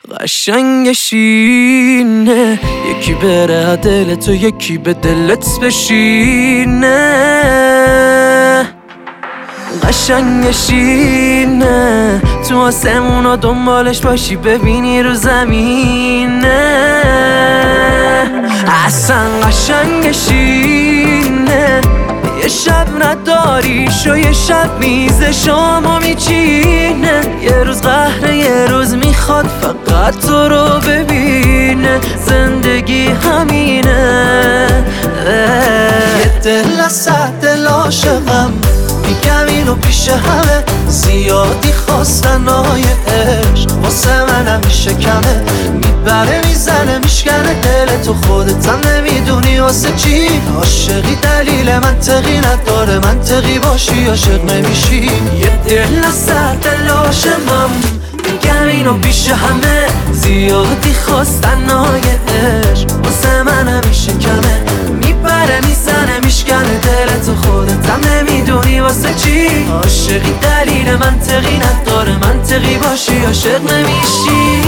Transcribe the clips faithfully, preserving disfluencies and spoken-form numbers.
قشنگشینه یکی بره دل تو یکی به دلت بشینه قشنگشینه تو آسمونا دنبالش باشی ببینی رو زمینه اصلا قشنگشینه یه شب نداریش و یه شب میز شامو میچینه یه روز قهره یه روز میخواد فقط تو رو ببینه زندگی همینه یه دل از صد دل عاشقم میگم اینو پیش همه زیادی خواستن های عشق واسه منم میشه کمه میبره میزنه میشکنه دل تو خودتم نمیدونی واسه چی عاشقی دلیل منطقی نداره منطقی باشی عاشق نمیشی یه دل از صد دل عاشقم میگم اینو پیش همه زیادی خواستن های عشق واسه منم میشه کمه میبره میزنه میشکنه دل تو خودتم نمیدونی واسه چی عاشقی دلیل منطقی نداره منطقی باشی عاشق نمیشی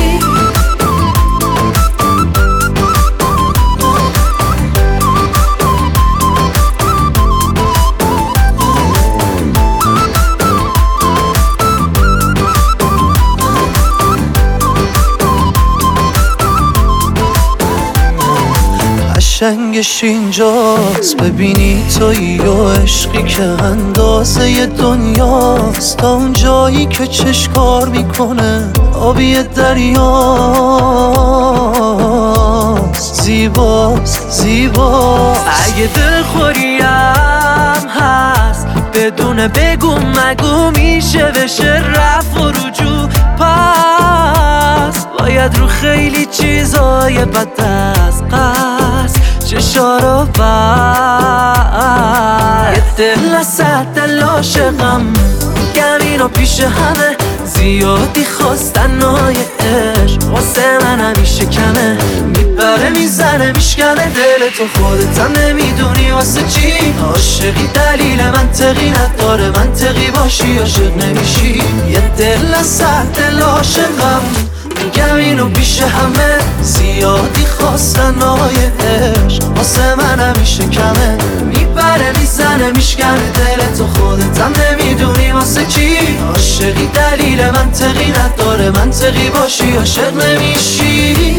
قشنگش اینجاست ببینی تویی و عشقی که اندازه دنیاست تا اون جایی که چشکار میکنه آبی دریاست زیباست زیباست اگه دلخوریم هست بدون بگو مگو میشه بشه رفت و رجوع پس باید رو خیلی چیزای بد از قصد چشارو بست یه دل از صد دل عاشقم میگم اینو پیش همه زیادی خواستن های عشق واسه من همیشه کمه میبره میزنه میشکنه دل تو خودتم نمیدونی واسه چی عاشقی دلیل منطقی نداره منطقی باشی عاشق نمیشی یه دل از صد دل عاشقم میگم اینو پیش همه زیادی خواستن های عشق واسه من همیشه کمه میبره میزنه میشکنه دل تو خودتم نمیدونی واسه چی عاشقی دلیل منطقی نداره منطقی باشی عاشق نمیشی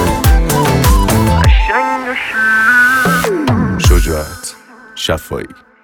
شجاعت شفایی